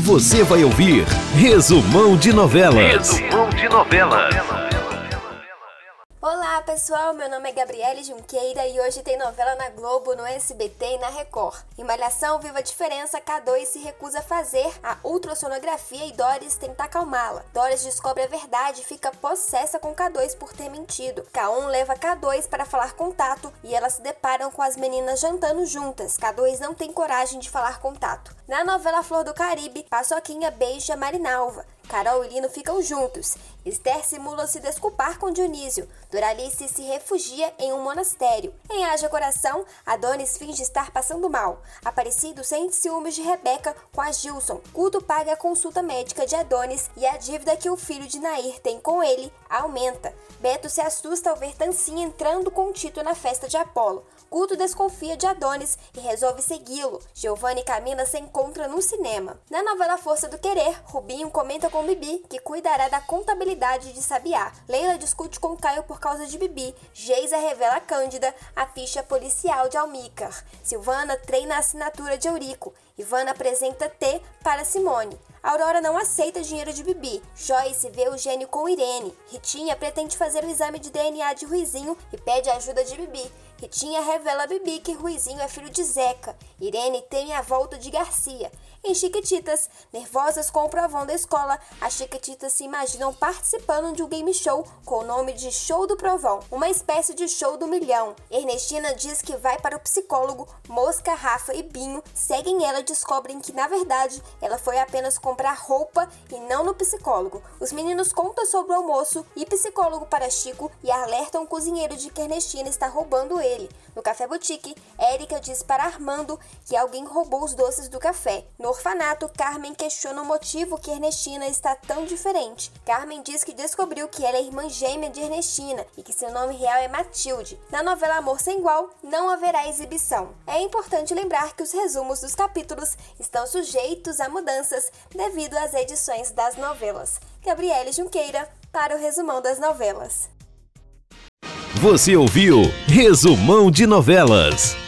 Você vai ouvir Resumão de Novelas. Resumão de Novelas. Olá pessoal, meu nome é Gabriele Junqueira e hoje tem novela na Globo, no SBT e na Record. Em Malhação, Viva a Diferença, K2 se recusa a fazer a ultrassonografia e Doris tenta acalmá-la. Doris descobre a verdade e fica possessa com K2 por ter mentido. K1 leva K2 para falar com Tato e elas se deparam com as meninas jantando juntas. K2 não tem coragem de falar com Tato. Na novela Flor do Caribe, Paçoquinha beija Marinalva. Carol e Lino ficam juntos. Esther simula se desculpar com Dionísio. Doralice se refugia em um monastério. Em Haja Coração, Adonis finge estar passando mal. Aparecido sente ciúmes de Rebeca com a Gilson. Guto paga a consulta médica de Adonis e a dívida que o filho de Nair tem com ele aumenta. Beto se assusta ao ver Tancinha entrando com Tito na festa de Apolo. Guto desconfia de Adonis e resolve segui-lo. Giovanna e Camila se encontram no cinema. Na novela Força do Querer, Rubinho comenta com Bibi, que cuidará da contabilidade de Sabiá. Leila discute com Caio por causa de Bibi. Geisa revela a Cândida a ficha policial de Almícar. Silvana treina a assinatura de Eurico. Ivana apresenta T para Simone. Aurora não aceita dinheiro de Bibi. Joyce vê o gênio com Irene. Ritinha pretende fazer o exame de DNA de Ruizinho e pede ajuda de Bibi. Ritinha revela a Bibi que Ruizinho é filho de Zeca. Irene teme a volta de Garcia. Em Chiquititas, nervosas com o provão da escola, as Chiquititas se imaginam participando de um game show com o nome de Show do Provão, uma espécie de show do milhão. Ernestina diz que vai para o psicólogo, Mosca, Rafa e Binho seguem ela e descobrem que, na verdade, ela foi apenas comprar roupa e não no psicólogo. Os meninos contam sobre o almoço e psicólogo para Chico e alertam o cozinheiro de que Ernestina está roubando ele. No Café Boutique, Érica diz para Armando que alguém roubou os doces do café. No orfanato, Carmen questiona o motivo que Ernestina está tão diferente. Carmen diz que descobriu que ela é irmã gêmea de Ernestina e que seu nome real é Matilde. Na novela Amor Sem Igual, não haverá exibição. É importante lembrar que os resumos dos capítulos estão sujeitos a mudanças devido às edições das novelas. Gabriele Junqueira para o Resumão das Novelas. Você ouviu Resumão de Novelas.